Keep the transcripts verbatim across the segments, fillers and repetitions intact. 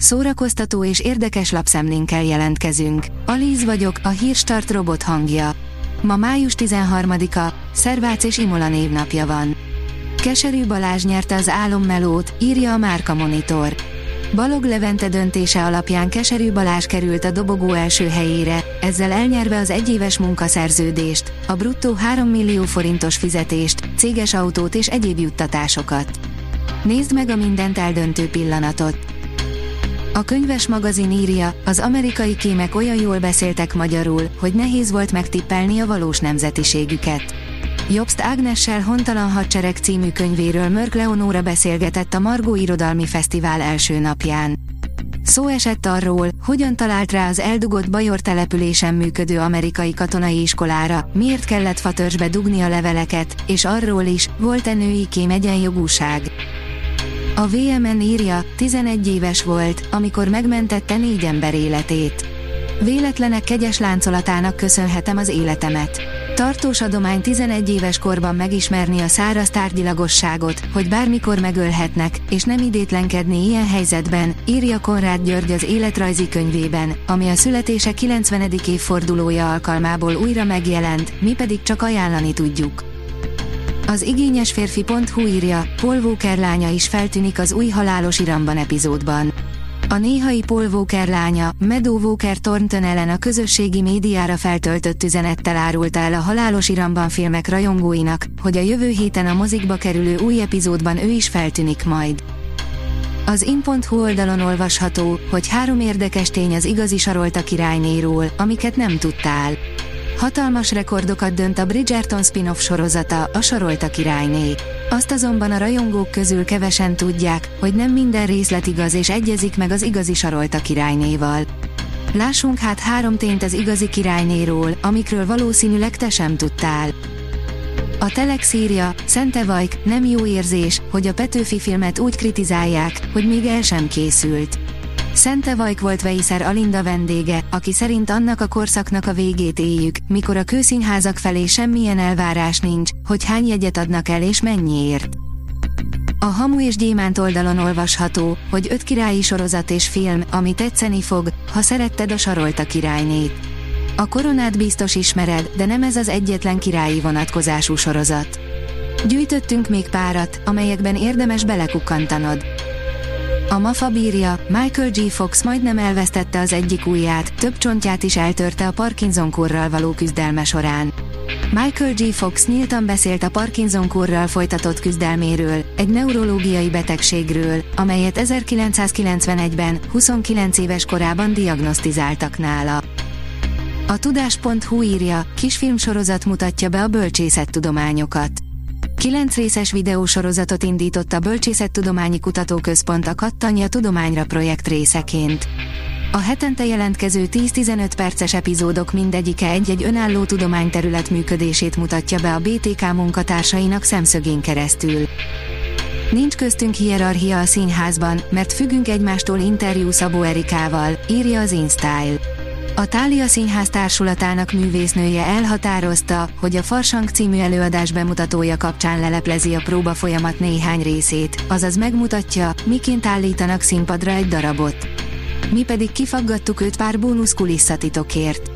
Szórakoztató és érdekes lapszemlénkkel jelentkezünk. Alíz vagyok, a Hírstart robot hangja. Ma május tizenharmadika, Szervác és Imola névnapja van. Keserű Balázs nyerte az álommelót, írja a Márka Monitor. Balog Levente döntése alapján Keserű Balázs került a dobogó első helyére, ezzel elnyerve az egyéves munkaszerződést, a bruttó három millió forintos fizetést, céges autót és egyéb juttatásokat. Nézd meg a mindent eldöntő pillanatot. A Könyves magazin írja, az amerikai kémek olyan jól beszéltek magyarul, hogy nehéz volt megtippelni a valós nemzetiségüket. Jobst Ágnessel Hontalan hadsereg című könyvéről Mörk Leonóra beszélgetett a Margó Irodalmi Fesztivál első napján. Szó esett arról, hogyan talált rá az eldugott Bajor településen működő amerikai katonai iskolára, miért kellett fatörzsbe dugni a leveleket, és arról is, volt-e női kém egyenjogúság. A vé em en írja, tizenegy éves volt, amikor megmentette négy ember életét. Véletlenek kegyes láncolatának köszönhetem az életemet. Tartós adomány tizenegy éves korban megismerni a száraz tárgyilagosságot, hogy bármikor megölhetnek, és nem idétlenkedni ilyen helyzetben, írja Konrád György az életrajzi könyvében, ami a születése kilencvenedik évfordulója alkalmából újra megjelent, mi pedig csak ajánlani tudjuk. Az igényes férfi pont hu írja, Paul Walker lánya is feltűnik az új Halálos Iramban epizódban. A néhai Paul Walker lánya, Meadow Walker Thornton Ellen a közösségi médiára feltöltött üzenettel árulta el a Halálos Iramban filmek rajongóinak, hogy a jövő héten a mozikba kerülő új epizódban ő is feltűnik majd. Az in pont hu oldalon olvasható, hogy három érdekes tény az igazi Sarolta királynéról, amiket nem tudtál. Hatalmas rekordokat dönt a Bridgerton spin-off sorozata, a Sarolta királyné. Azt azonban a rajongók közül kevesen tudják, hogy nem minden részlet igaz és egyezik meg az igazi Sarolta királynéval. Lássunk hát három tényt az igazi királynéról, amikről valószínűleg te sem tudtál. A Telex írja, Szente Vajk, nem jó érzés, hogy a Petőfi filmet úgy kritizálják, hogy még el sem készült. Szente Vajk volt Weiser Alinda vendége, aki szerint annak a korszaknak a végét éljük, mikor a kőszínházak felé semmilyen elvárás nincs, hogy hány jegyet adnak el és mennyiért. A Hamu és Gyémánt oldalon olvasható, hogy öt királyi sorozat és film, ami tetszeni fog, ha szeretted a Sarolta királynét. A Koronát biztos ismered, de nem ez az egyetlen királyi vonatkozású sorozat. Gyűjtöttünk még párat, amelyekben érdemes belekukkantanod. A MAFA bírja, Michael J. Fox majdnem elvesztette az egyik ujját, több csontját is eltörte a Parkinson-kórral való küzdelme során. Michael J. Fox nyíltan beszélt a Parkinson-kórral folytatott küzdelméről, egy neurológiai betegségről, amelyet ezerkilencszázkilencvenegyben, huszonkilenc éves korában diagnosztizáltak nála. A tudás pont hu írja, kisfilmsorozat mutatja be a bölcsészettudományokat. Kilenc részes videósorozatot indított a Bölcsészettudományi Kutatóközpont a Kattanya Tudományra projekt részeként. A hetente jelentkező tíz-tizenöt perces epizódok mindegyike egy-egy önálló tudományterület működését mutatja be a bé té ká munkatársainak szemszögén keresztül. Nincs köztünk hierarchia a színházban, mert függünk egymástól, interjú Szabó Erikával, írja az InStyle. A Thália Színház társulatának művésznője elhatározta, hogy a Farsang című előadás bemutatója kapcsán leleplezi a próba folyamat néhány részét, azaz megmutatja, miként állítanak színpadra egy darabot. Mi pedig kifaggattuk őt pár bónusz kulisszatitokért.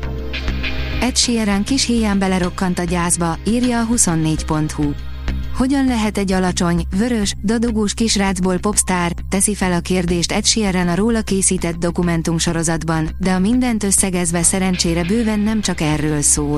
Ed Sheeran kis héján belerokkant a gyászba, írja a huszonnégy pont hu. Hogyan lehet egy alacsony, vörös, dadogós kisrácból popstar, teszi fel a kérdést Ed Sheeran a róla készített dokumentumsorozatban, de a mindent összegezve szerencsére bőven nem csak erről szól.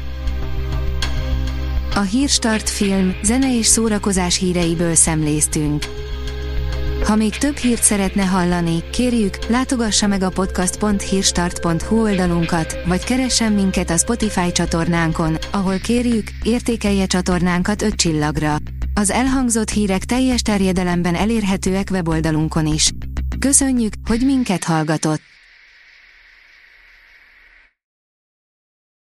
A Hírstart film, zene és szórakozás híreiből szemléztünk. Ha még több hírt szeretne hallani, kérjük, látogassa meg a podcast pont hírstart pont hu oldalunkat, vagy keressen minket a Spotify csatornánkon, ahol kérjük, értékelje csatornánkat öt csillagra. Az elhangzott hírek teljes terjedelemben elérhetőek weboldalunkon is. Köszönjük, hogy minket hallgatott!